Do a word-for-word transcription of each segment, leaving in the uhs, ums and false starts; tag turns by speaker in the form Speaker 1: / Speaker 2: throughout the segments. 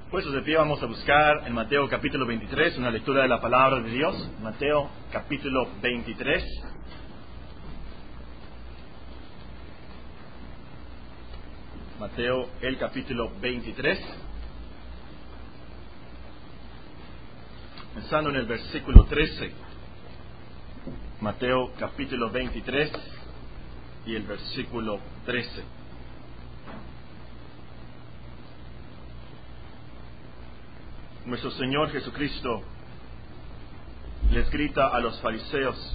Speaker 1: Puestos de pie, vamos a buscar en Mateo capítulo veintitrés, una lectura de la palabra de Dios. Mateo capítulo veintitrés. Mateo, el capítulo veintitrés. Pensando en el versículo trece. Mateo capítulo veintitrés y el versículo trece. Nuestro Señor Jesucristo les grita a los fariseos: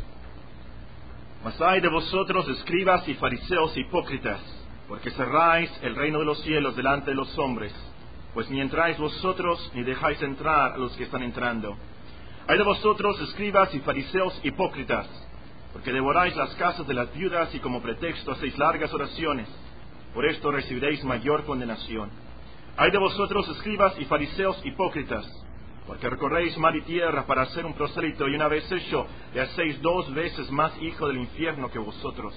Speaker 1: Mas ay de vosotros, escribas y fariseos hipócritas, porque cerráis el reino de los cielos delante de los hombres, pues ni entráis vosotros ni dejáis entrar a los que están entrando. Ay de vosotros, escribas y fariseos hipócritas, porque devoráis las casas de las viudas y como pretexto hacéis largas oraciones. Por esto recibiréis mayor condenación. Ay de vosotros, escribas y fariseos hipócritas, porque recorréis mar y tierra para hacer un prosélito, y una vez hecho, le hacéis dos veces más hijo del infierno que vosotros.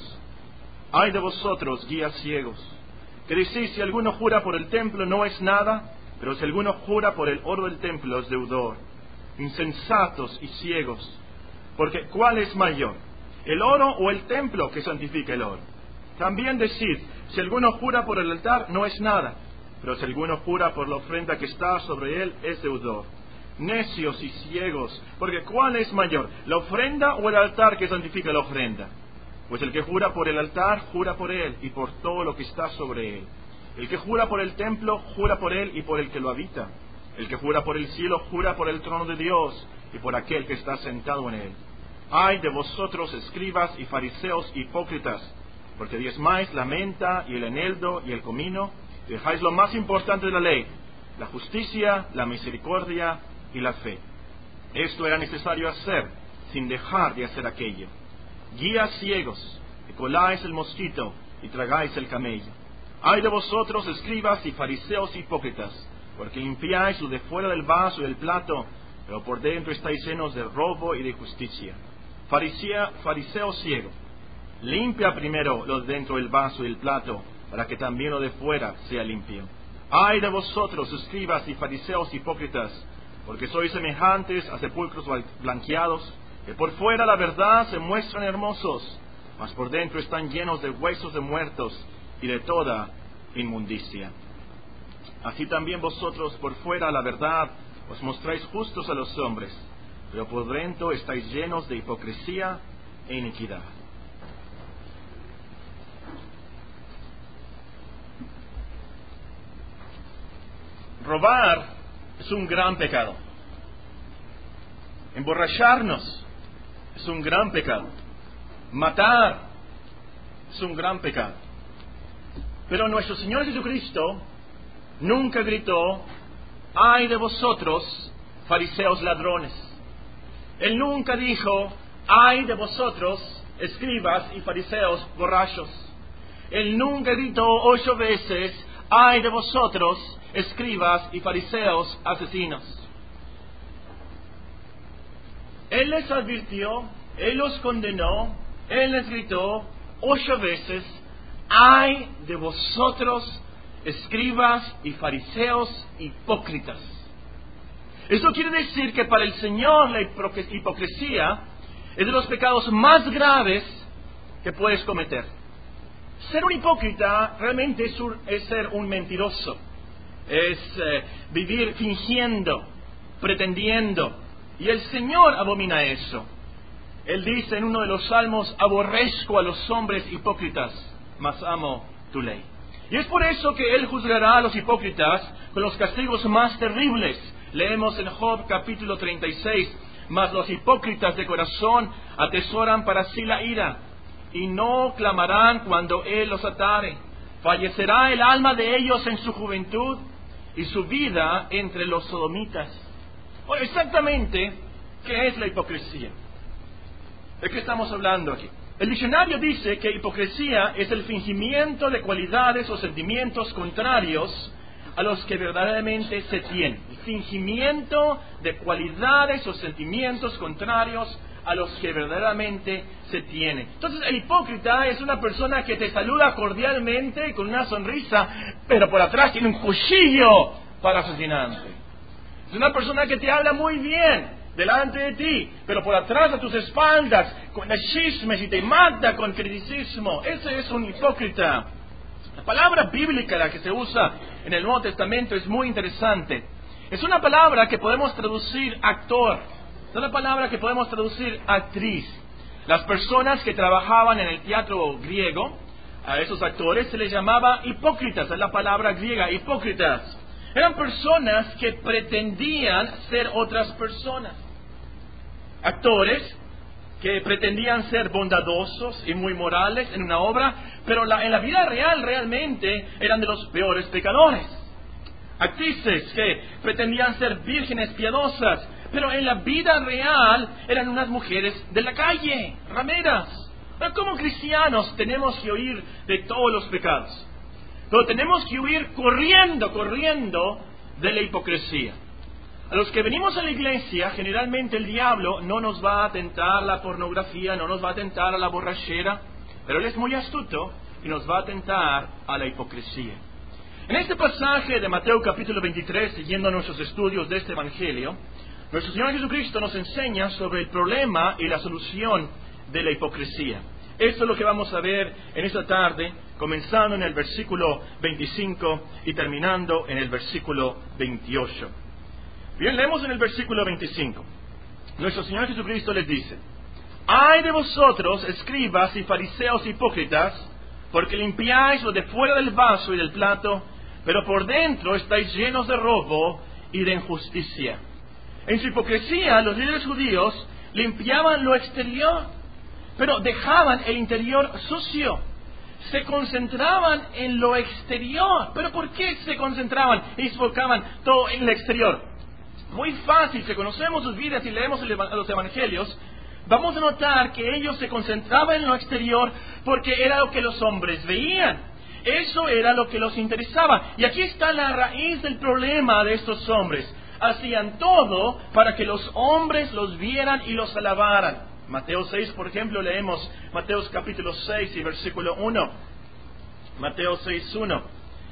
Speaker 1: Ay de vosotros, guías ciegos, que decís: si alguno jura por el templo no es nada, pero si alguno jura por el oro del templo es deudor. Insensatos y ciegos, porque ¿cuál es mayor, el oro o el templo que santifica el oro? También decid: si alguno jura por el altar no es nada, pero si alguno jura por la ofrenda que está sobre él es deudor. Necios y ciegos, porque ¿cuál es mayor, la ofrenda o el altar que santifica la ofrenda? Pues el que jura por el altar, jura por él y por todo lo que está sobre él. El que jura por el templo, jura por él y por el que lo habita. El que jura por el cielo, jura por el trono de Dios y por aquel que está sentado en él. Ay de vosotros, escribas y fariseos hipócritas, porque diezmáis la menta y el eneldo y el comino, y dejáis lo más importante de la ley, la justicia, la misericordia y la fe. Esto era necesario hacer, sin dejar de hacer aquello. Guías ciegos, que coláis el mosquito y tragáis el camello. Ay de vosotros, escribas y fariseos hipócritas, porque limpiáis lo de fuera del vaso y del plato, pero por dentro estáis llenos de robo y de justicia. Farisea, fariseo ciego, limpia primero lo de dentro del vaso y el plato, para que también lo de fuera sea limpio. Ay de vosotros, escribas y fariseos hipócritas, porque sois semejantes a sepulcros blanqueados, que por fuera la verdad se muestran hermosos, mas por dentro están llenos de huesos de muertos y de toda inmundicia. Así también vosotros por fuera la verdad os mostráis justos a los hombres, pero por dentro estáis llenos de hipocresía e iniquidad. Robar es un gran pecado. Emborracharnos es un gran pecado. Matar es un gran pecado. Pero nuestro Señor Jesucristo nunca gritó: ay de vosotros, fariseos ladrones. Él nunca dijo: ay de vosotros, escribas y fariseos borrachos. Él nunca gritó ocho veces: ay de vosotros, escribas y fariseos asesinos. Él les advirtió, Él los condenó, Él les gritó ocho veces: ay de vosotros, escribas y fariseos hipócritas. Eso quiere decir que para el Señor la hipocresía es de los pecados más graves que puedes cometer. Ser un hipócrita realmente es, un, es ser un mentiroso. Es eh, vivir fingiendo, pretendiendo. Y el Señor abomina eso. Él dice en uno de los salmos: aborrezco a los hombres hipócritas, mas amo tu ley. Y es por eso que Él juzgará a los hipócritas con los castigos más terribles. Leemos en Job capítulo treinta y seis: mas los hipócritas de corazón atesoran para sí la ira, y no clamarán cuando Él los atare. Fallecerá el alma de ellos en su juventud, y su vida entre los sodomitas. Bueno, exactamente, ¿qué es la hipocresía? ¿De qué estamos hablando aquí? El diccionario dice que hipocresía es el fingimiento de cualidades o sentimientos contrarios a los que verdaderamente se tienen. El fingimiento de cualidades o sentimientos contrarios a los que verdaderamente se tienen. Entonces el hipócrita es una persona que te saluda cordialmente con una sonrisa, pero por atrás tiene un cuchillo para asesinarte. Es una persona que te habla muy bien delante de ti, pero por atrás de tus espaldas, con chismes y te mata con criticismo. Ese es un hipócrita. La palabra bíblica, la que se usa en el Nuevo Testamento, es muy interesante. Es una palabra que podemos traducir actor. Es una palabra que podemos traducir actriz. Las personas que trabajaban en el teatro griego, a esos actores se les llamaba hipócritas. Es la palabra griega, hipócritas. Eran personas que pretendían ser otras personas. Actores que pretendían ser bondadosos y muy morales en una obra, pero la, en la vida real realmente eran de los peores pecadores. Actrices que pretendían ser vírgenes piadosas, pero en la vida real eran unas mujeres de la calle, rameras. Como cristianos tenemos que huir de todos los pecados, pero tenemos que huir corriendo, corriendo de la hipocresía. A los que venimos a la iglesia, generalmente el diablo no nos va a tentar la pornografía, no nos va a tentar a la borrachera, pero él es muy astuto y nos va a tentar a la hipocresía. En este pasaje de Mateo capítulo veintitrés, siguiendo nuestros estudios de este evangelio, nuestro Señor Jesucristo nos enseña sobre el problema y la solución de la hipocresía. Esto es lo que vamos a ver en esta tarde, comenzando en el versículo veinticinco y terminando en el versículo veintiocho. Bien, leemos en el versículo veinticinco. Nuestro Señor Jesucristo les dice: ¡ay de vosotros, escribas y fariseos hipócritas, porque limpiáis lo de fuera del vaso y del plato, pero por dentro estáis llenos de robo y de injusticia! En su hipocresía, los líderes judíos limpiaban lo exterior, pero dejaban el interior sucio. Se concentraban en lo exterior. ¿Pero por qué se concentraban y enfocaban todo en el exterior? Muy fácil, si conocemos sus vidas y leemos los evangelios, vamos a notar que ellos se concentraban en lo exterior porque era lo que los hombres veían. Eso era lo que los interesaba. Y aquí está la raíz del problema de estos hombres. Hacían todo para que los hombres los vieran y los alabaran. Mateo seis, por ejemplo, leemos Mateo capítulo seis y versículo uno. Mateo seis, uno.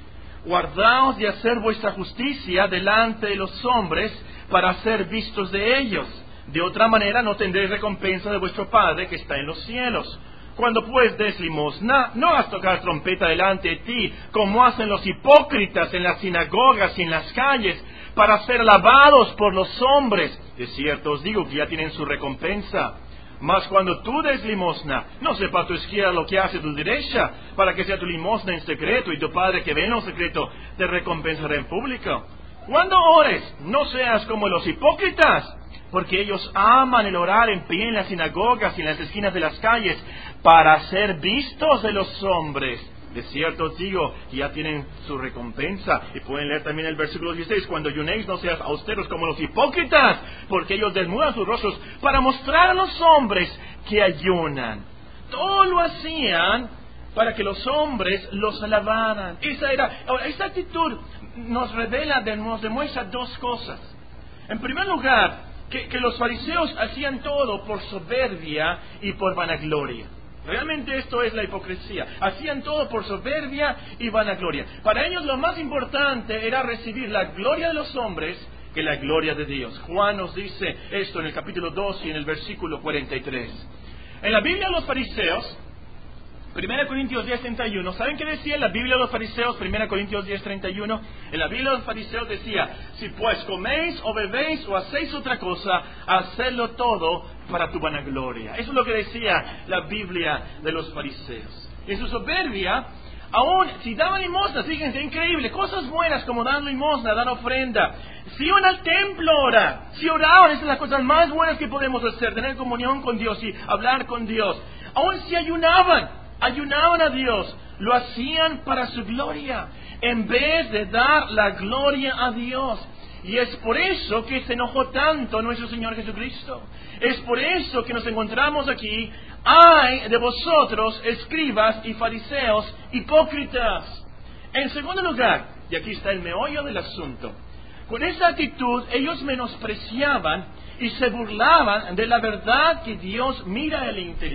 Speaker 1: Guardaos de hacer vuestra justicia delante de los hombres para ser vistos de ellos. De otra manera no tendréis recompensa de vuestro Padre que está en los cielos. Cuando pues des limosna, no hagas tocar trompeta delante de ti, como hacen los hipócritas en las sinagogas y en las calles, para ser alabados por los hombres. De cierto os digo que ya tienen su recompensa. Mas cuando tú des limosna, no sepa tu izquierda lo que hace tu derecha, para que sea tu limosna en secreto, y tu Padre que ve en lo secreto te recompensará en público. Cuando ores, no seas como los hipócritas, porque ellos aman el orar en pie en las sinagogas y en las esquinas de las calles, para ser vistos de los hombres. De cierto os digo que ya tienen su recompensa. Y pueden leer también el versículo dieciséis. Cuando ayunéis, no seas austeros como los hipócritas, porque ellos desnudan sus rostros para mostrar a los hombres que ayunan. Todo lo hacían para que los hombres los alabaran. Esa era, esta actitud nos revela, nos demuestra dos cosas. En primer lugar, que, que los fariseos hacían todo por soberbia y por vanagloria. Realmente esto es la hipocresía. Hacían todo por soberbia y vanagloria. Para ellos lo más importante era recibir la gloria de los hombres que la gloria de Dios. Juan nos dice esto en el capítulo dos y en el versículo cuarenta y tres. En la Biblia los fariseos, primera Corintios diez, treinta y uno, ¿saben qué decía en la Biblia de los fariseos? primera Corintios diez, treinta y uno. En la Biblia de los fariseos decía: si pues coméis o bebéis o hacéis otra cosa, hacedlo todo para tu vanagloria. Eso es lo que decía la Biblia de los fariseos. En su soberbia, aún si daban limosna, fíjense, increíble, cosas buenas como dar limosna, dar ofrenda, si iban al templo a orar, si oraban, esas son las cosas más buenas que podemos hacer, tener comunión con Dios y hablar con Dios. Aún si ayunaban, ayunaban a Dios, lo hacían para su gloria, en vez de dar la gloria a Dios. Y es por eso que se enojó tanto nuestro Señor Jesucristo. Es por eso que nos encontramos aquí. ¡Ay de vosotros, escribas y fariseos hipócritas! En segundo lugar, y aquí está el meollo del asunto, con esa actitud ellos menospreciaban y se burlaban de la verdad que Dios mira el interior.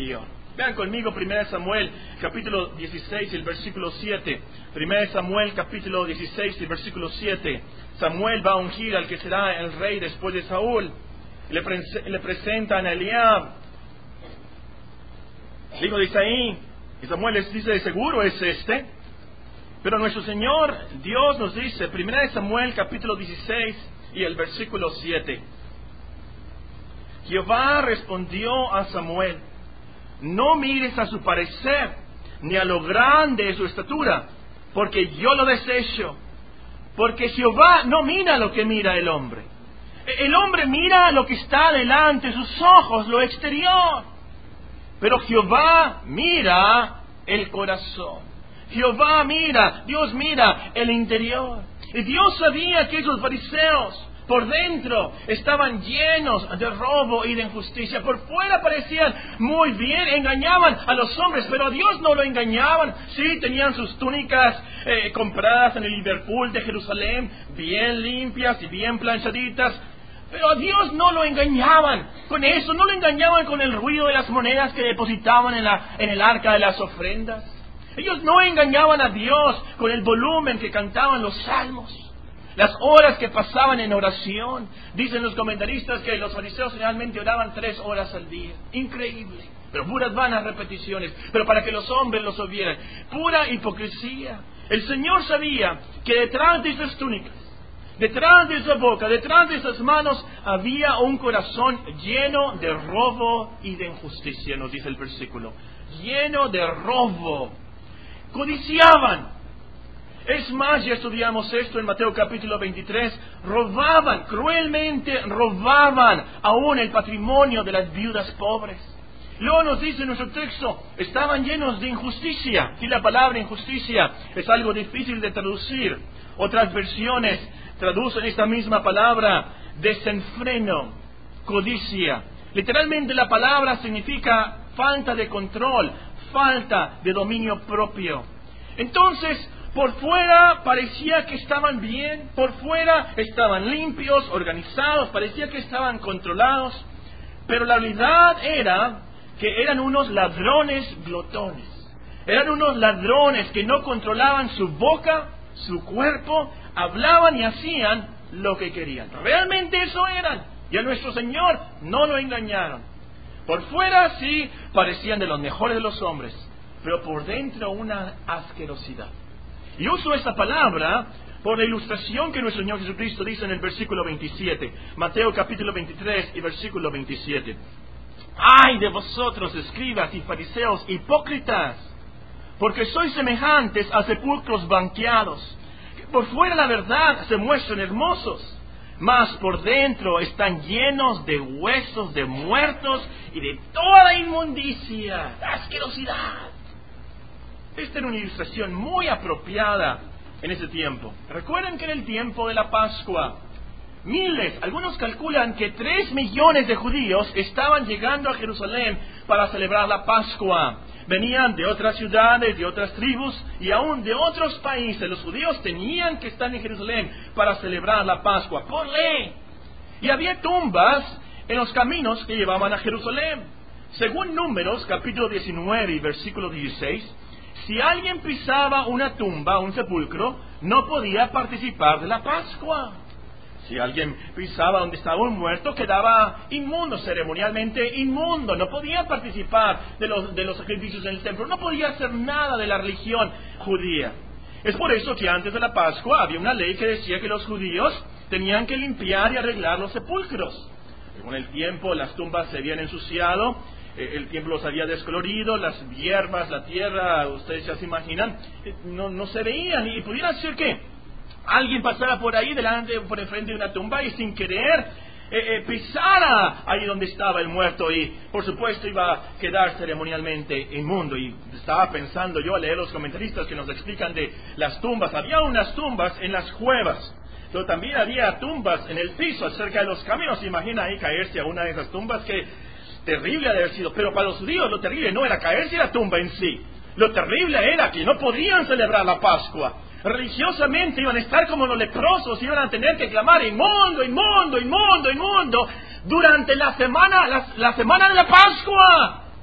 Speaker 1: Vean conmigo primera de Samuel, capítulo dieciséis, el versículo siete. primera de Samuel, capítulo dieciséis, el versículo siete. Samuel va a ungir al que será el rey después de Saúl. Le, pre le presentan a Eliab, hijo de Isaí. Y Samuel les dice, de seguro es este. Pero nuestro Señor Dios nos dice, primera de Samuel, capítulo dieciséis, y el versículo siete. Jehová respondió a Samuel, no mires a su parecer, ni a lo grande de su estatura, porque yo lo desecho. Porque Jehová no mira lo que mira el hombre. El hombre mira lo que está delante de sus ojos, lo exterior. Pero Jehová mira el corazón. Jehová mira, Dios mira el interior. Y Dios sabía que esos fariseos por dentro estaban llenos de robo y de injusticia. Por fuera parecían muy bien, engañaban a los hombres, pero a Dios no lo engañaban. Sí, tenían sus túnicas eh, compradas en el Liverpool de Jerusalén, bien limpias y bien planchaditas, pero a Dios no lo engañaban con eso, no lo engañaban con el ruido de las monedas que depositaban en, la, en el arca de las ofrendas. Ellos no engañaban a Dios con el volumen que cantaban los salmos, las horas que pasaban en oración. Dicen los comentaristas que los fariseos realmente oraban tres horas al día. Increíble, pero puras vanas repeticiones, pero para que los hombres los oyeran. Pura hipocresía. El Señor sabía que detrás de esas túnicas, detrás de esa boca, detrás de esas manos, había un corazón lleno de robo y de injusticia, nos dice el versículo. Lleno de robo. Codiciaban. Es más, ya estudiamos esto en Mateo capítulo veintitrés, robaban, cruelmente robaban aún el patrimonio de las viudas pobres. Luego nos dice nuestro texto, estaban llenos de injusticia. Y la palabra injusticia es algo difícil de traducir. Otras versiones traducen esta misma palabra, desenfreno, codicia. Literalmente la palabra significa falta de control, falta de dominio propio. Entonces, por fuera parecía que estaban bien, por fuera estaban limpios, organizados, parecía que estaban controlados, pero la realidad era que eran unos ladrones glotones, eran unos ladrones que no controlaban su boca, su cuerpo, hablaban y hacían lo que querían. Realmente eso eran, y a nuestro Señor no lo engañaron. Por fuera sí parecían de los mejores de los hombres, pero por dentro una asquerosidad. Y uso esta palabra por la ilustración que nuestro Señor Jesucristo dice en el versículo veintisiete. Mateo capítulo veintitrés y versículo veintisiete. ¡Ay de vosotros, escribas y fariseos hipócritas! Porque sois semejantes a sepulcros blanqueados, que por fuera la verdad se muestran hermosos, mas por dentro están llenos de huesos de muertos y de toda inmundicia, asquerosidad. Esta era una ilustración muy apropiada en ese tiempo. Recuerden que era el tiempo de la Pascua. Miles, algunos calculan que tres millones de judíos estaban llegando a Jerusalén para celebrar la Pascua. Venían de otras ciudades, de otras tribus y aún de otros países. Los judíos tenían que estar en Jerusalén para celebrar la Pascua, por ley. Y había tumbas en los caminos que llevaban a Jerusalén. Según Números, capítulo diecinueve y versículo dieciséis, si alguien pisaba una tumba, un sepulcro, no podía participar de la Pascua. Si alguien pisaba donde estaba un muerto, quedaba inmundo, ceremonialmente inmundo. No podía participar de los, de los sacrificios en el templo. No podía hacer nada de la religión judía. Es por eso que antes de la Pascua había una ley que decía que los judíos tenían que limpiar y arreglar los sepulcros. Con el tiempo las tumbas se habían ensuciado, el templo los había descolorido, las hierbas, la tierra, ustedes ya se imaginan, no, no se veían. Y pudiera ser que alguien pasara por ahí, delante, por enfrente de una tumba y sin querer eh, eh, pisara ahí donde estaba el muerto y por supuesto iba a quedar ceremonialmente inmundo. Y estaba pensando yo al leer los comentaristas que nos explican de las tumbas. Había unas tumbas en las cuevas, pero también había tumbas en el piso, cerca de los caminos. ¿Se imagina ahí caerse a una de esas tumbas? Que terrible ha de haber sido. Pero para los judíos lo terrible no era caerse a la tumba en sí. Lo terrible era que no podían celebrar la Pascua. Religiosamente iban a estar como los leprosos, iban a tener que clamar inmundo, inmundo, inmundo, inmundo durante la semana, la, la semana de la Pascua.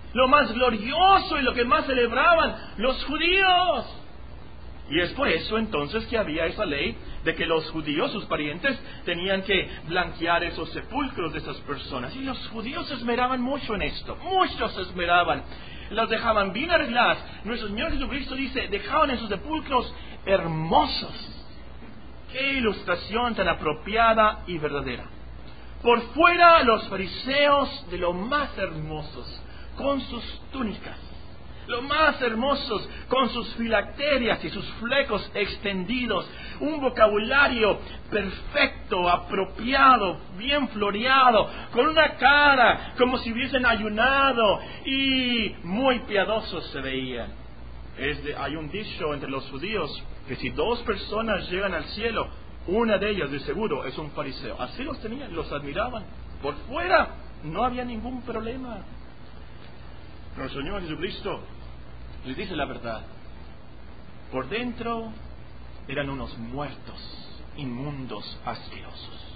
Speaker 1: lo más glorioso y lo que más celebraban los judíos. Y es por eso entonces que había esa ley de que los judíos, sus parientes, tenían que blanquear esos sepulcros de esas personas. Y los judíos se esmeraban mucho en esto, muchos se esmeraban. Los dejaban bien arregladas. Nuestro Señor Jesucristo dice, dejaban esos sepulcros hermosos. Qué ilustración tan apropiada y verdadera. Por fuera los fariseos de lo más hermosos, con sus túnicas, lo más hermosos, con sus filacterias y sus flecos extendidos, un vocabulario perfecto, apropiado, bien floreado, con una cara como si hubiesen ayunado y muy piadosos se veían. Es de, hay un dicho entre los judíos que si dos personas llegan al cielo, una de ellas de seguro es un fariseo. Así los tenían, los admiraban. Por fuera no había ningún problema. Nuestro Señor Jesucristo les dice la verdad. Por dentro eran unos muertos, inmundos, asquerosos.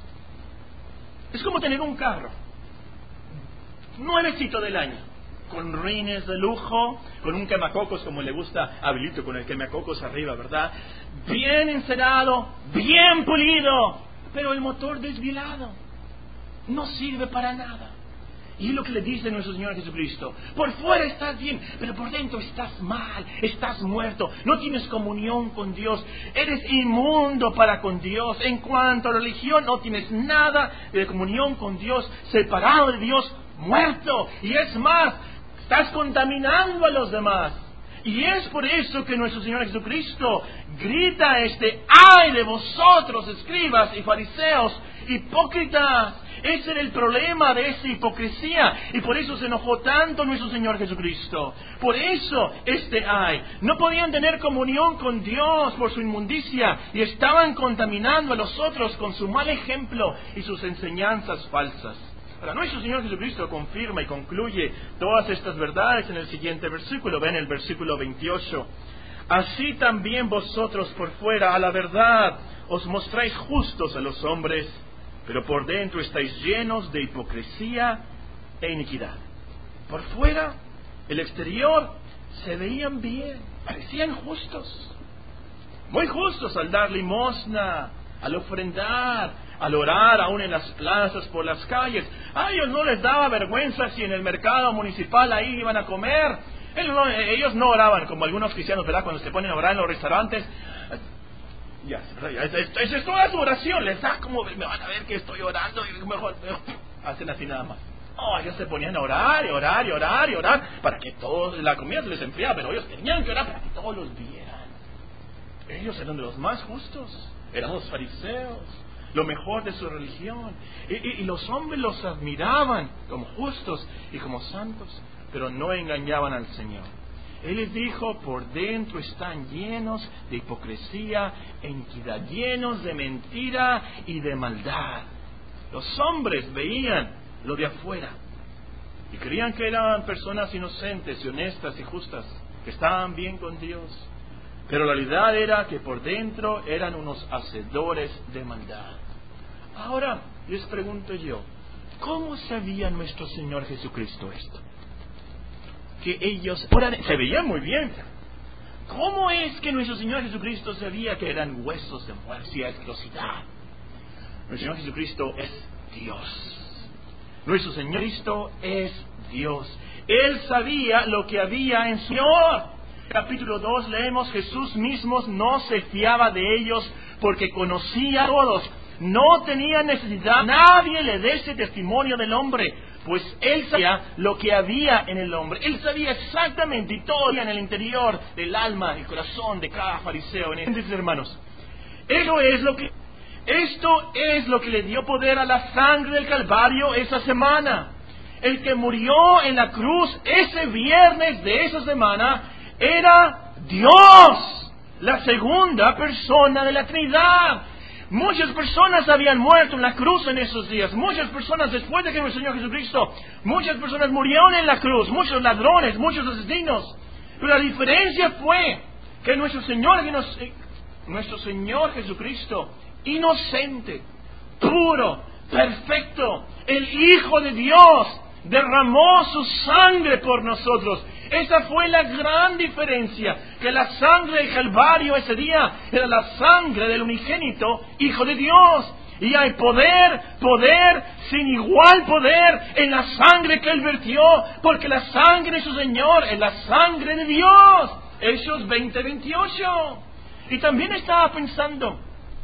Speaker 1: Es como tener un carro nuevecito del año, con rines de lujo, con un quemacocos como le gusta a Habilito, con el quemacocos arriba, ¿verdad? Bien encerado, bien pulido, pero el motor desvielado, no sirve para nada. Y es lo que le dice nuestro Señor Jesucristo. Por fuera estás bien, pero por dentro estás mal, estás muerto, no tienes comunión con Dios, eres inmundo para con Dios. En cuanto a religión, no tienes nada de comunión con Dios, separado de Dios, muerto. Y es más, estás contaminando a los demás. Y es por eso que nuestro Señor Jesucristo grita este: ¡ay de vosotros, escribas y fariseos, hipócritas! Ese era el problema de esa hipocresía, y por eso se enojó tanto nuestro Señor Jesucristo. Por eso este ay. No podían tener comunión con Dios por su inmundicia, y estaban contaminando a los otros con su mal ejemplo y sus enseñanzas falsas. Ahora, nuestro Señor Jesucristo confirma y concluye todas estas verdades en el siguiente versículo. Ven el versículo veintiocho. Así también vosotros por fuera a la verdad os mostráis justos a los hombres, pero por dentro estáis llenos de hipocresía e iniquidad. Por fuera, el exterior, se veían bien, parecían justos, muy justos al dar limosna, al ofrendar, al orar aún en las plazas, por las calles. A ellos no les daba vergüenza si en el mercado municipal ahí iban a comer. Ellos no, ellos no oraban como algunos cristianos, ¿verdad? Cuando se ponen a orar en los restaurantes. Ya, esa es toda su oración. Les da como, me van a ver que estoy orando y mejor, mejor hacen así nada más. Oh, ellos se ponían a orar y orar y orar y orar para que todos, la comida se les enfriaba, pero ellos tenían que orar para que todos los vieran. Ellos eran de los más justos, eran los fariseos, lo mejor de su religión. Y, y, y los hombres los admiraban como justos y como santos, pero no engañaban al Señor. Él les dijo, por dentro están llenos de hipocresía e iniquidad, llenos de mentira y de maldad. Los hombres veían lo de afuera y creían que eran personas inocentes y honestas y justas, que estaban bien con Dios. Pero la realidad era que por dentro eran unos hacedores de maldad. Ahora les pregunto yo, ¿cómo sabía nuestro Señor Jesucristo esto? Que ellos se veían muy bien. ¿Cómo es que nuestro Señor Jesucristo sabía que eran huesos de muerte y asquerosidad? Nuestro Señor Jesucristo es Dios. Nuestro Señor Cristo es Dios. Él sabía lo que había en su Señor. Capítulo dos leemos: Jesús mismo no se fiaba de ellos porque conocía a todos. No tenía necesidad, nadie le dé ese testimonio del hombre, pues Él sabía lo que había en el hombre. Él sabía exactamente y todo en el interior del alma, el corazón de cada fariseo. ¿Entiendes, hermanos? Eso es lo que, esto es lo que le dio poder a la sangre del Calvario esa semana. El que murió en la cruz ese viernes de esa semana era Dios, la segunda persona de la Trinidad. Muchas personas habían muerto en la cruz en esos días. Muchas personas después de que nuestro Señor Jesucristo, muchas personas murieron en la cruz. Muchos ladrones, muchos asesinos. Pero la diferencia fue que nuestro Señor, nuestro Señor Jesucristo, inocente, puro, perfecto, el Hijo de Dios, derramó su sangre por nosotros. Esa fue la gran diferencia, que la sangre del Calvario ese día era la sangre del unigénito Hijo de Dios. Y hay poder, poder, sin igual poder en la sangre que Él vertió, porque la sangre de su Señor es la sangre de Dios. Hechos veinte veintiocho. Y también estaba pensando,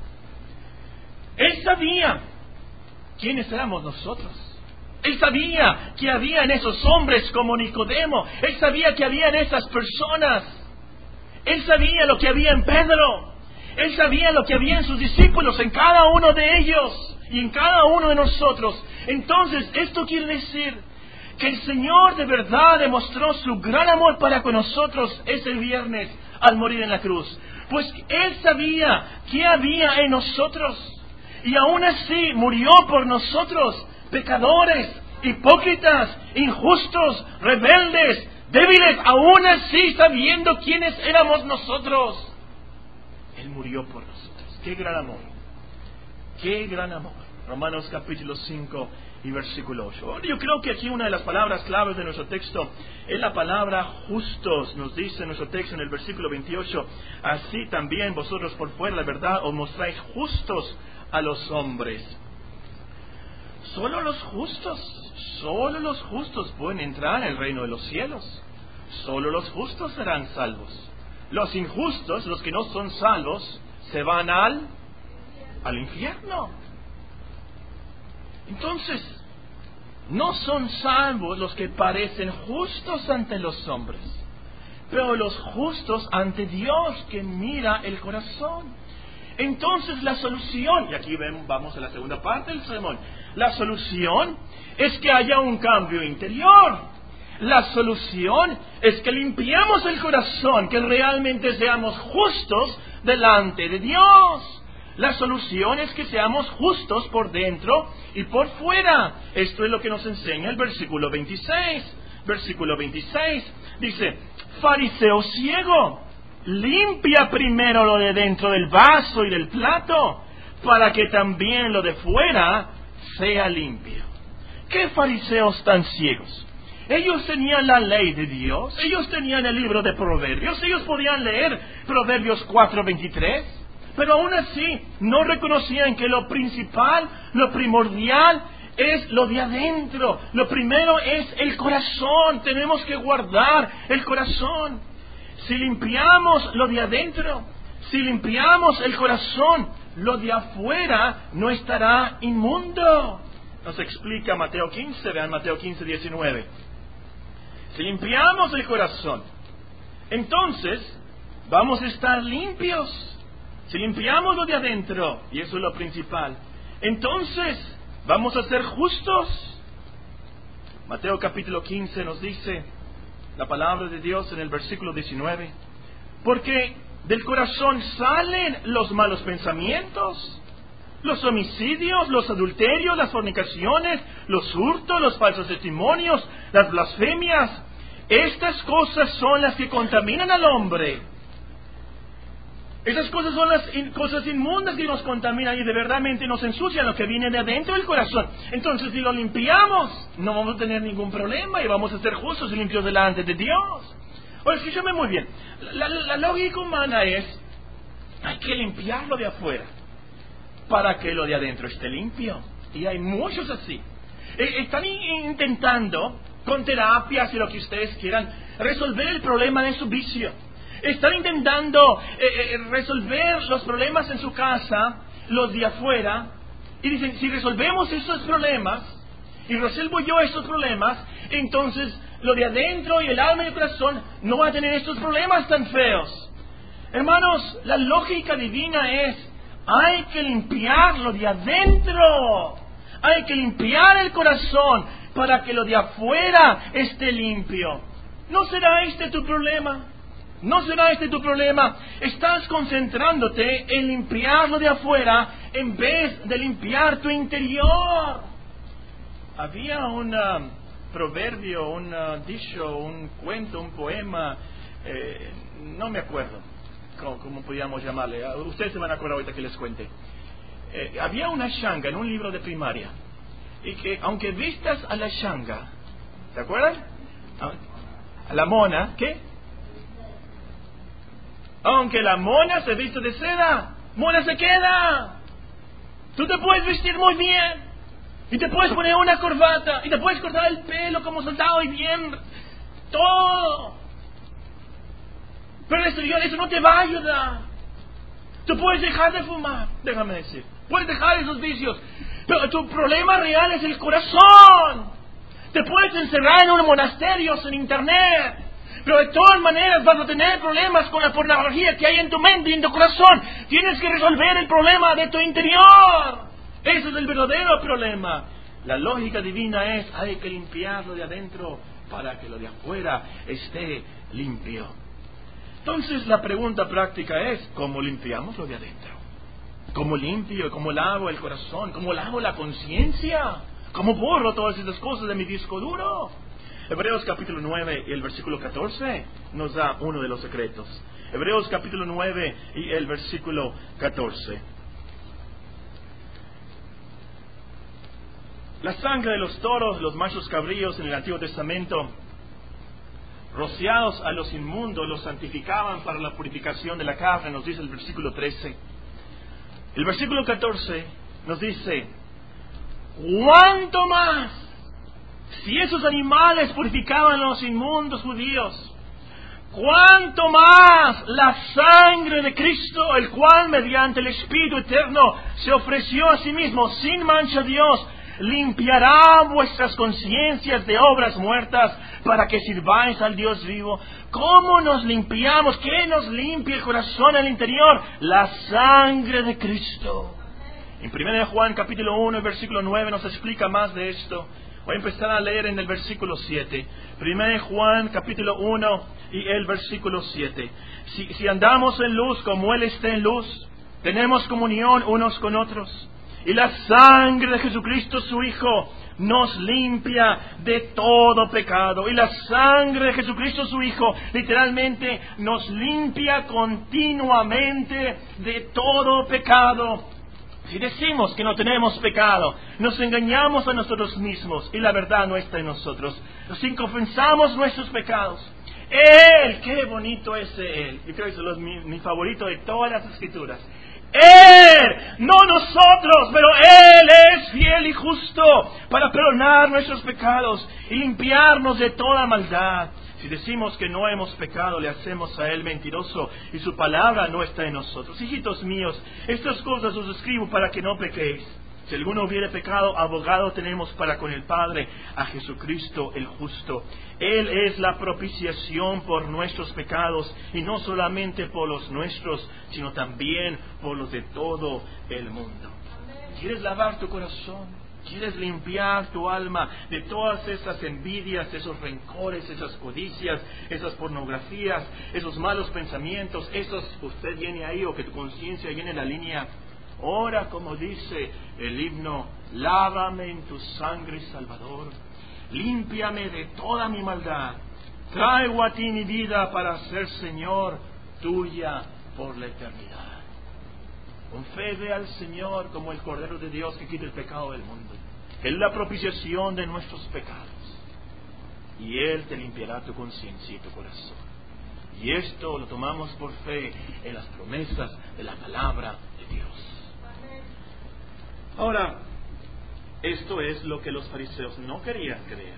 Speaker 1: Él sabía quiénes éramos nosotros. Él sabía que había en esos hombres como Nicodemo. Él sabía que había en esas personas. Él sabía lo que había en Pedro. Él sabía lo que había en sus discípulos, en cada uno de ellos y en cada uno de nosotros. Entonces, esto quiere decir que el Señor de verdad demostró su gran amor para con nosotros ese viernes al morir en la cruz. Pues Él sabía qué había en nosotros y aún así murió por nosotros, pecadores, hipócritas, injustos, rebeldes, débiles, aún así sabiendo quiénes éramos nosotros. Él murió por nosotros. ¡Qué gran amor! ¡Qué gran amor! Romanos capítulo cinco y versículo ocho. Yo creo que aquí una de las palabras claves de nuestro texto es la palabra justos. Nos dice nuestro texto en el versículo veintiocho: así también vosotros por fuera la verdad os mostráis justos a los hombres. Solo los justos, solo los justos pueden entrar en el reino de los cielos. Solo los justos serán salvos. Los injustos, los que no son salvos, se van al, al infierno. Entonces, no son salvos los que parecen justos ante los hombres, pero los justos ante Dios, que mira el corazón. Entonces la solución, y aquí ven, vamos a la segunda parte del sermón, la solución es que haya un cambio interior. La solución es que limpiemos el corazón, que realmente seamos justos delante de Dios. La solución es que seamos justos por dentro y por fuera. Esto es lo que nos enseña el versículo veintiséis. Versículo veintiséis dice: fariseo ciego, limpia primero lo de dentro del vaso y del plato, para que también lo de fuera sea limpio. ¿Qué fariseos tan ciegos? Ellos tenían la ley de Dios, ellos tenían el libro de Proverbios, ellos podían leer Proverbios cuatro veintitrés, pero aún así no reconocían que lo principal, lo primordial es lo de adentro. Lo primero es el corazón, tenemos que guardar el corazón. Si limpiamos lo de adentro, si limpiamos el corazón, lo de afuera no estará inmundo. Nos explica Mateo quince, vean Mateo quince, diecinueve. Si limpiamos el corazón, entonces vamos a estar limpios. Si limpiamos lo de adentro, y eso es lo principal, entonces vamos a ser justos. Mateo capítulo quince nos dice la palabra de Dios en el versículo diecinueve: porque del corazón salen los malos pensamientos, los homicidios, los adulterios, las fornicaciones, los hurtos, los falsos testimonios, las blasfemias. Estas cosas son las que contaminan al hombre. Esas cosas son las in, cosas inmundas que nos contaminan y de verdadmente nos ensucian lo que viene de adentro del corazón. Entonces, si lo limpiamos, no vamos a tener ningún problema y vamos a ser justos y limpios delante de Dios. Ahora, escúchame muy bien. La, la, la lógica humana es: hay que limpiarlo de afuera para que lo de adentro esté limpio. Y hay muchos así. Eh, están intentando, con terapias y lo que ustedes quieran, resolver el problema de su vicio. Están intentando eh, eh, resolver los problemas en su casa, los de afuera, y dicen: si resolvemos esos problemas, y resuelvo yo esos problemas, entonces lo de adentro y el alma y el corazón no va a tener estos problemas tan feos. Hermanos, la lógica divina es: hay que limpiar lo de adentro, hay que limpiar el corazón para que lo de afuera esté limpio. ¿No será este tu problema? ¿No será este tu problema? Estás concentrándote en limpiar lo de afuera en vez de limpiar tu interior. Había un uh, proverbio, un uh, dicho, un cuento, un poema, eh, no me acuerdo cómo, cómo podíamos llamarle. Ustedes se van a acordar ahorita que les cuente. Eh, había una shanga en un libro de primaria, y que aunque vistas a la shanga, ¿Se acuerdan? A la mona, ¿qué? Aunque la mona se viste de seda, mona se queda. Tú te puedes vestir muy bien, y te puedes poner una corbata, y te puedes cortar el pelo como soldado y bien, todo. Pero el exterior, eso no te va a ayudar. Tú puedes dejar de fumar, déjame decir, puedes dejar esos vicios, pero tu problema real es el corazón. Te puedes encerrar en un monasterio sin internet, pero de todas maneras vas a tener problemas con la pornografía que hay en tu mente y en tu corazón. Tienes que resolver el problema de tu interior. Ese es el verdadero problema. La lógica divina es, hay que limpiarlo de adentro para que lo de afuera esté limpio. Entonces la pregunta práctica es, ¿cómo limpiamos lo de adentro? ¿Cómo limpio? ¿Cómo lavo el corazón? ¿Cómo lavo la conciencia? ¿Cómo borro todas esas cosas de mi disco duro? Hebreos capítulo nueve y el versículo catorce nos da uno de los secretos. Hebreos capítulo nueve y el versículo catorce. La sangre de los toros, los machos cabríos en el Antiguo Testamento, rociados a los inmundos, los santificaban para la purificación de la carne, nos dice el versículo trece. El versículo catorce nos dice, ¿cuánto más? Si esos animales purificaban a los inmundos judíos, ¿cuánto más la sangre de Cristo, el cual mediante el Espíritu Eterno se ofreció a sí mismo sin mancha a Dios, limpiará vuestras conciencias de obras muertas para que sirváis al Dios vivo? ¿Cómo nos limpiamos? ¿Qué nos limpia el corazón al interior? La sangre de Cristo. En primera de Juan capítulo uno, versículo nueve nos explica más de esto. Voy a empezar a leer en el versículo siete. primera de Juan capítulo uno y el versículo siete. Si, si andamos en luz como Él está en luz, tenemos comunión unos con otros. Y la sangre de Jesucristo su Hijo nos limpia de todo pecado. Y la sangre de Jesucristo su Hijo literalmente nos limpia continuamente de todo pecado. Si decimos que no tenemos pecado, nos engañamos a nosotros mismos y la verdad no está en nosotros. Si confesamos nuestros pecados, Él, qué bonito es Él. Yo creo que eso es mi, mi favorito de todas las Escrituras. Él, no nosotros, pero Él es fiel y justo para perdonar nuestros pecados y limpiarnos de toda maldad. Si decimos que no hemos pecado, le hacemos a Él mentiroso y su palabra no está en nosotros. Hijitos míos, estas cosas os escribo para que no pequéis. Si alguno hubiere pecado, abogado tenemos para con el Padre, a Jesucristo el justo. Él es la propiciación por nuestros pecados, y no solamente por los nuestros, sino también por los de todo el mundo. ¿Quieres lavar tu corazón? ¿Quieres limpiar tu alma de todas esas envidias, esos rencores, esas codicias, esas pornografías, esos malos pensamientos, esos que usted viene ahí o que tu conciencia viene en la línea? Ora como dice el himno, lávame en tu sangre, Salvador, límpiame de toda mi maldad, traigo a ti mi vida para ser Señor tuya por la eternidad. Con fe ve al Señor como el Cordero de Dios que quita el pecado del mundo. Él es la propiciación de nuestros pecados, y Él te limpiará tu conciencia y tu corazón. Y esto lo tomamos por fe en las promesas de la palabra de Dios. Ahora, esto es lo que los fariseos no querían creer.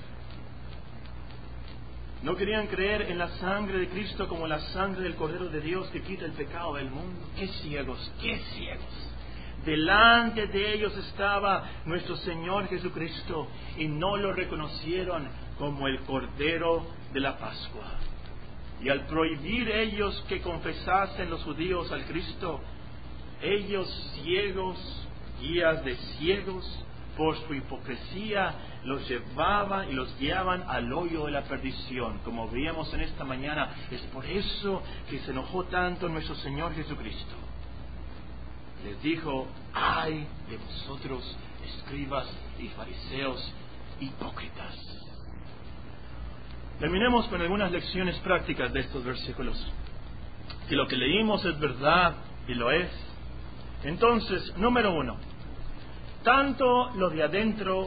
Speaker 1: No querían creer en la sangre de Cristo como la sangre del Cordero de Dios que quita el pecado del mundo. ¡Qué ciegos! ¡Qué ciegos! Delante de ellos estaba nuestro Señor Jesucristo y no lo reconocieron como el Cordero de la Pascua. Y al prohibir ellos que confesasen los judíos al Cristo, ellos ciegos, guías de ciegos, por su hipocresía, los llevaban y los guiaban al hoyo de la perdición. Como veíamos en esta mañana, es por eso que se enojó tanto nuestro Señor Jesucristo. Les dijo, ay de vosotros, escribas y fariseos hipócritas. Terminemos con algunas lecciones prácticas de estos versículos. Si lo que leímos es verdad, y lo es, entonces, número uno, tanto lo de adentro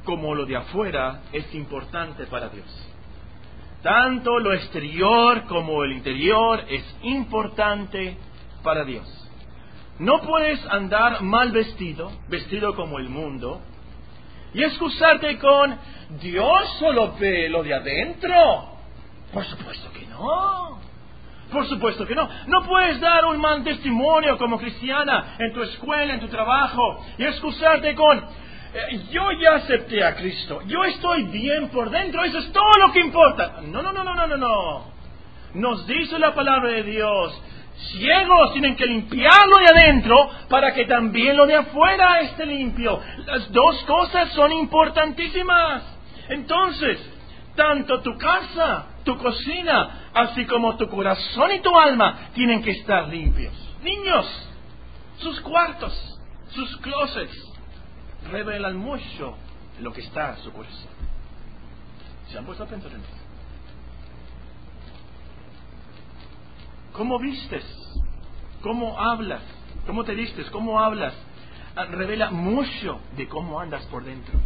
Speaker 1: como lo de afuera es importante para Dios. Tanto lo exterior como el interior es importante para Dios. No puedes andar mal vestido, vestido como el mundo, y excusarte con Dios solo ve lo de adentro. Por supuesto que no. Por supuesto que no. No puedes dar un mal testimonio como cristiana en tu escuela, en tu trabajo, y excusarte con eh, yo ya acepté a Cristo, yo estoy bien por dentro, eso es todo lo que importa. No, no, no, no, no, no, no. Nos dice la palabra de Dios, ciegos tienen que limpiarlo de adentro para que también lo de afuera esté limpio. Las dos cosas son importantísimas. Entonces, tanto tu casa, tu cocina, así como tu corazón y tu alma tienen que estar limpios. Niños, sus cuartos, sus closets revelan mucho lo que está en su corazón. ¿Se han puesto a pensar en eso? ¿Cómo vistes? ¿Cómo hablas? ¿Cómo te vistes? ¿Cómo hablas? Revela mucho de cómo andas por dentro.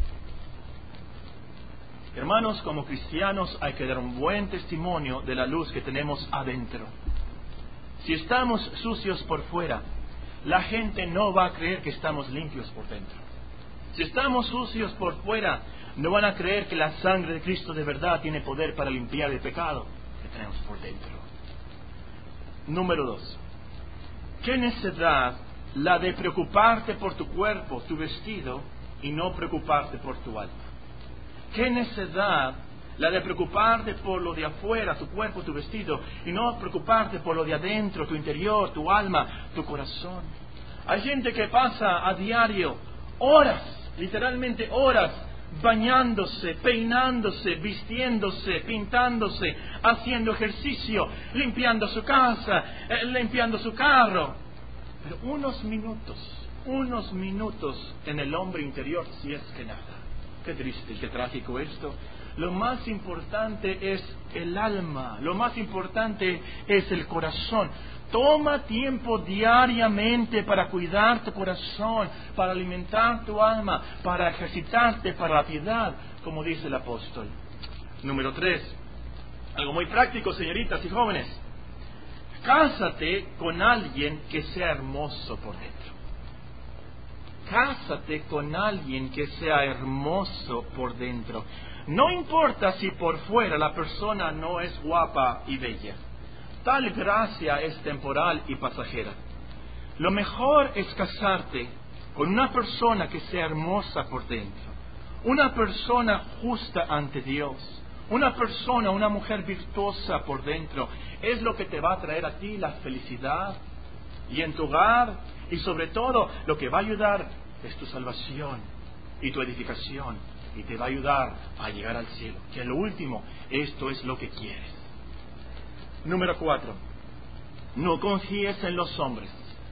Speaker 1: Hermanos, como cristianos hay que dar un buen testimonio de la luz que tenemos adentro. Si estamos sucios por fuera, la gente no va a creer que estamos limpios por dentro. Si estamos sucios por fuera, no van a creer que la sangre de Cristo de verdad tiene poder para limpiar el pecado que tenemos por dentro. Número dos. ¿Qué necedad la de preocuparte por tu cuerpo, tu vestido, y no preocuparte por tu alma? ¿Qué necedad la de preocuparte por lo de afuera, tu cuerpo, tu vestido, y no preocuparte por lo de adentro, tu interior, tu alma, tu corazón? Hay gente que pasa a diario horas, literalmente horas, bañándose, peinándose, vistiéndose, pintándose, haciendo ejercicio, limpiando su casa, eh, limpiando su carro. Pero unos minutos, unos minutos en el hombre interior, si es que nada. Qué triste, qué trágico esto. Lo más importante es el alma, lo más importante es el corazón. Toma tiempo diariamente para cuidar tu corazón, para alimentar tu alma, para ejercitarte para la piedad, como dice el apóstol. Número tres, algo muy práctico, señoritas y jóvenes. Cásate con alguien que sea hermoso por dentro. Cásate con alguien que sea hermoso por dentro. No importa si por fuera la persona no es guapa y bella. Tal gracia es temporal y pasajera. Lo mejor es casarte con una persona que sea hermosa por dentro. Una persona justa ante Dios. Una persona, una mujer virtuosa por dentro. Es lo que te va a traer a ti la felicidad y en tu hogar. Y sobre todo, lo que va a ayudar es tu salvación y tu edificación. Y te va a ayudar a llegar al cielo. Que lo último, esto es lo que quieres. Número cuatro. No confíes en los hombres.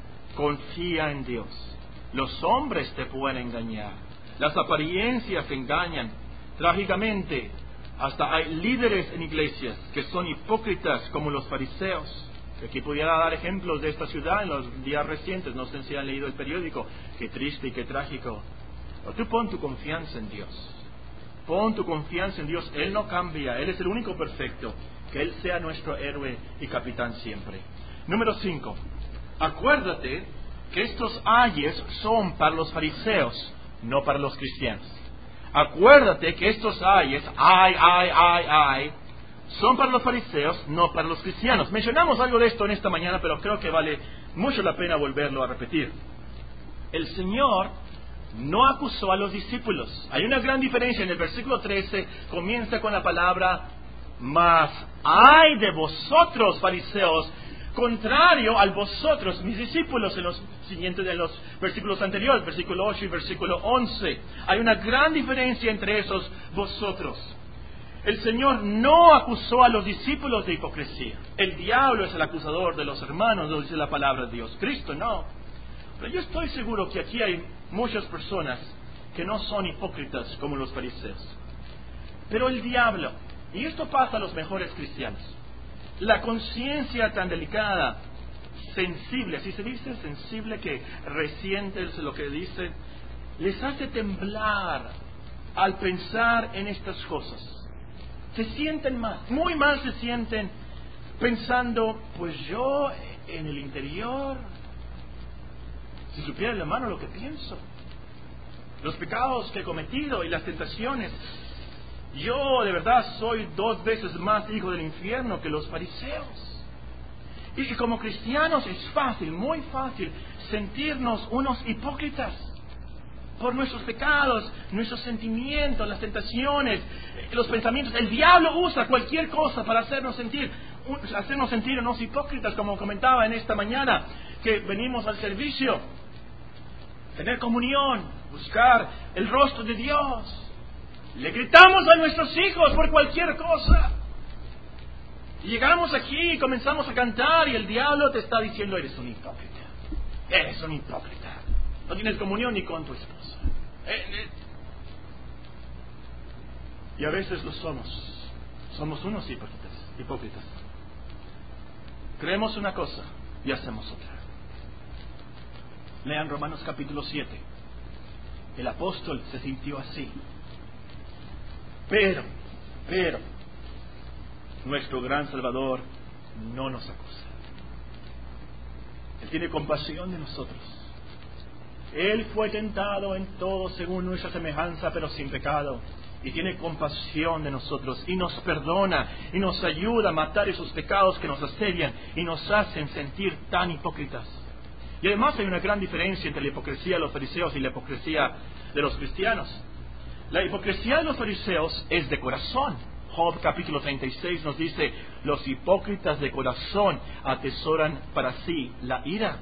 Speaker 1: Confía en Dios. Los hombres te pueden engañar. Las apariencias engañan. Trágicamente, hasta hay líderes en iglesias que son hipócritas como los fariseos. Aquí pudiera dar ejemplos de esta ciudad en los días recientes. No sé si han leído el periódico. Qué triste y qué trágico. Pero tú pon tu confianza en Dios. Pon tu confianza en Dios. Él no cambia. Él es el único perfecto. Que Él sea nuestro héroe y capitán siempre. Número cinco. Acuérdate que estos ayes son para los fariseos, no para los cristianos. Acuérdate que estos ayes, ay, ay, ay, ay, son para los fariseos, no para los cristianos. Mencionamos algo de esto en esta mañana, pero creo que vale mucho la pena volverlo a repetir. El Señor no acusó a los discípulos. Hay una gran diferencia. En el versículo trece comienza con la palabra mas ay de vosotros, fariseos, contrario al vosotros, mis discípulos, en los siguientes de los versículos anteriores, versículo ocho y versículo once. Hay una gran diferencia entre esos vosotros. El Señor no acusó a los discípulos de hipocresía. El diablo es el acusador de los hermanos, lo dice la palabra de Dios. Cristo no. Pero yo estoy seguro que aquí hay muchas personas que no son hipócritas como los fariseos. Pero el diablo, y esto pasa a los mejores cristianos, la conciencia tan delicada, sensible, así se dice, sensible, que resiente lo que dice, les hace temblar al pensar en estas cosas. Se sienten mal, muy mal se sienten pensando, pues yo en el interior, si supiera el hermano lo que pienso, los pecados que he cometido y las tentaciones, yo de verdad soy dos veces más hijo del infierno que los fariseos. Y como cristianos es fácil, muy fácil, sentirnos unos hipócritas por nuestros pecados, nuestros sentimientos, las tentaciones, los pensamientos. El diablo usa cualquier cosa para hacernos sentir, hacernos sentir unos hipócritas, como comentaba en esta mañana, que venimos al servicio, tener comunión, buscar el rostro de Dios. Le gritamos a nuestros hijos por cualquier cosa. Y llegamos aquí y comenzamos a cantar y el diablo te está diciendo, eres un hipócrita, eres un hipócrita. No tienes comunión ni con tu esposa. Eh, eh. Y a veces lo somos. Somos unos hipócritas. hipócritas. Creemos una cosa y hacemos otra. Lean Romanos capítulo siete. El apóstol se sintió así. Pero, pero, nuestro gran Salvador no nos acusa. Él tiene compasión de nosotros. Él fue tentado en todo según nuestra semejanza, pero sin pecado. Y tiene compasión de nosotros. Y nos perdona. Y nos ayuda a matar esos pecados que nos asedian. Y nos hacen sentir tan hipócritas. Y además hay una gran diferencia entre la hipocresía de los fariseos y la hipocresía de los cristianos. La hipocresía de los fariseos es de corazón. Job capítulo treinta y seis nos dice, los hipócritas de corazón atesoran para sí la ira.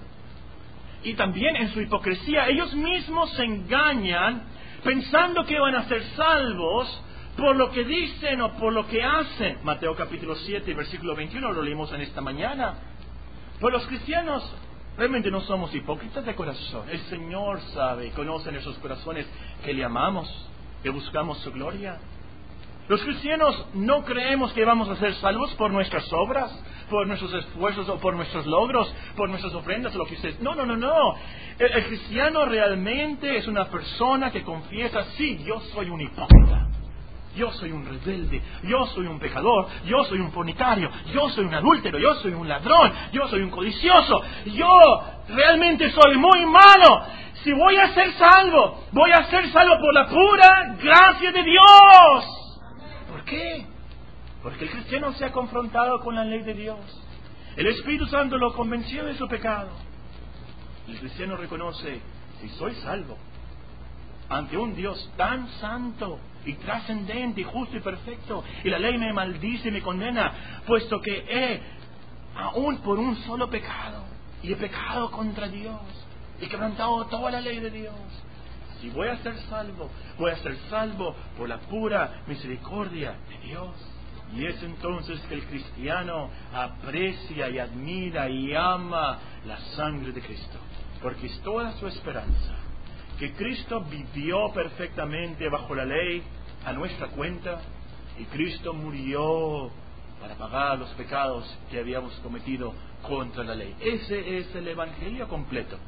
Speaker 1: Y también en su hipocresía ellos mismos se engañan pensando que van a ser salvos por lo que dicen o por lo que hacen. Mateo capítulo siete, versículo veintiuno, lo leímos en esta mañana. Pero los cristianos realmente no somos hipócritas de corazón. El Señor sabe, conoce nuestros corazones, que le amamos, que buscamos su gloria. Los cristianos no creemos que vamos a ser salvos por nuestras obras, por nuestros esfuerzos o por nuestros logros, por nuestras ofrendas o lo que ustedes... No, no, no, no. El, el cristiano realmente es una persona que confiesa, sí, yo soy un hipócrita. Yo soy un rebelde, yo soy un pecador, yo soy un fornicario, yo soy un adúltero, yo soy un ladrón, yo soy un codicioso, yo realmente soy muy malo. Si voy a ser salvo, voy a ser salvo por la pura gracia de Dios. ¿Por qué? Porque el cristiano se ha confrontado con la ley de Dios. El Espíritu Santo lo convenció de su pecado. El cristiano reconoce, si soy salvo ante un Dios tan santo y trascendente y justo y perfecto, y la ley me maldice y me condena, puesto que he, aún por un solo pecado, y he pecado contra Dios, he quebrantado toda la ley de Dios. Si voy a ser salvo, voy a ser salvo por la pura misericordia de Dios. Y es entonces que el cristiano aprecia y admira y ama la sangre de Cristo, porque es toda su esperanza. Que Cristo vivió perfectamente bajo la ley a nuestra cuenta, y Cristo murió para pagar los pecados que habíamos cometido contra la ley. Ese es el Evangelio completo.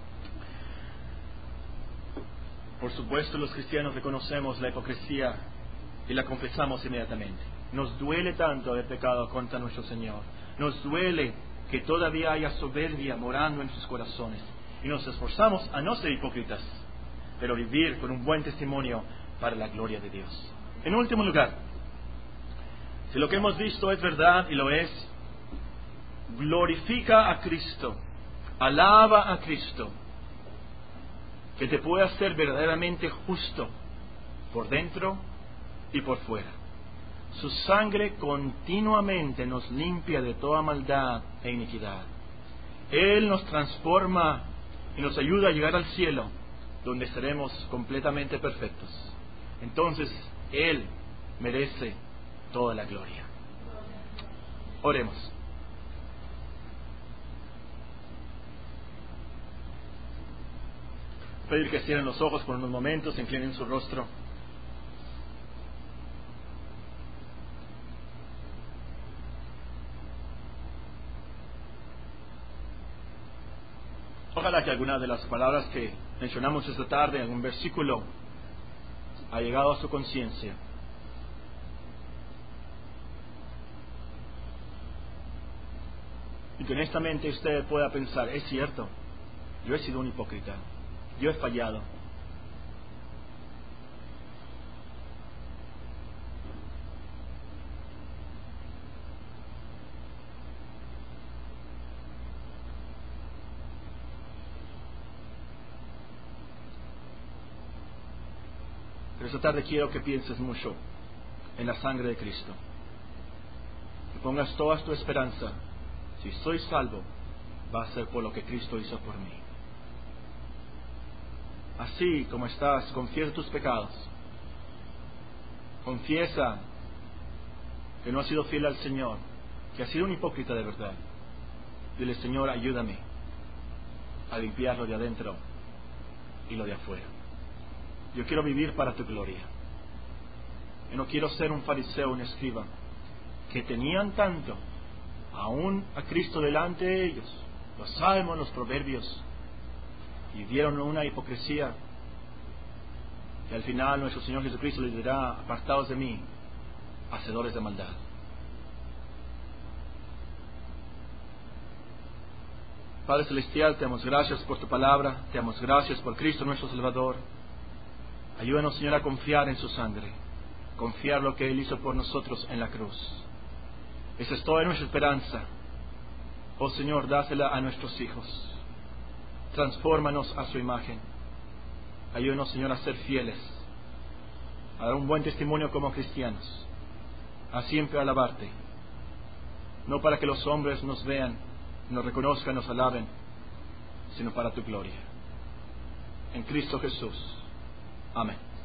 Speaker 1: Por supuesto, los cristianos reconocemos la hipocresía y la confesamos inmediatamente. Nos duele tanto haber pecado contra nuestro Señor. Nos duele que todavía haya soberbia morando en sus corazones. Y nos esforzamos a no ser hipócritas, pero vivir con un buen testimonio para la gloria de Dios. En último lugar, si lo que hemos visto es verdad, y lo es, glorifica a Cristo, alaba a Cristo, que te puede hacer verdaderamente justo por dentro y por fuera. Su sangre continuamente nos limpia de toda maldad e iniquidad. Él nos transforma y nos ayuda a llegar al cielo, donde seremos completamente perfectos. Entonces, Él merece toda la gloria. Oremos. Pedir que cierren los ojos por unos momentos, inclinen su rostro. Ojalá que alguna de las palabras que mencionamos esta tarde, algún versículo, ha llegado a su conciencia. Y que honestamente usted pueda pensar, es cierto, yo he sido un hipócrita, yo he fallado. Pero esta tarde quiero que pienses mucho en la sangre de Cristo. Que pongas toda tu esperanza. Si soy salvo, va a ser por lo que Cristo hizo por mí. Así como estás, confiesa tus pecados. Confiesa que no has sido fiel al Señor, que has sido un hipócrita de verdad. Dile, Señor, ayúdame a limpiar lo de adentro y lo de afuera. Yo quiero vivir para tu gloria. Yo no quiero ser un fariseo, un escriba, que tenían tanto, aún a Cristo delante de ellos, los salmos, los proverbios, y vieron una hipocresía, y al final nuestro Señor Jesucristo les dirá, apartados de mí, hacedores de maldad. Padre Celestial, te damos gracias por tu palabra, te damos gracias por Cristo nuestro Salvador. Ayúdanos, Señor, a confiar en su sangre, confiar lo que Él hizo por nosotros en la cruz. Esa es toda nuestra esperanza. Oh Señor, dásela a nuestros hijos. Transfórmanos a su imagen. Ayúdanos, Señor, a ser fieles, a dar un buen testimonio como cristianos, a siempre alabarte, no para que los hombres nos vean, nos reconozcan, nos alaben, sino para tu gloria. En Cristo Jesús. Amén.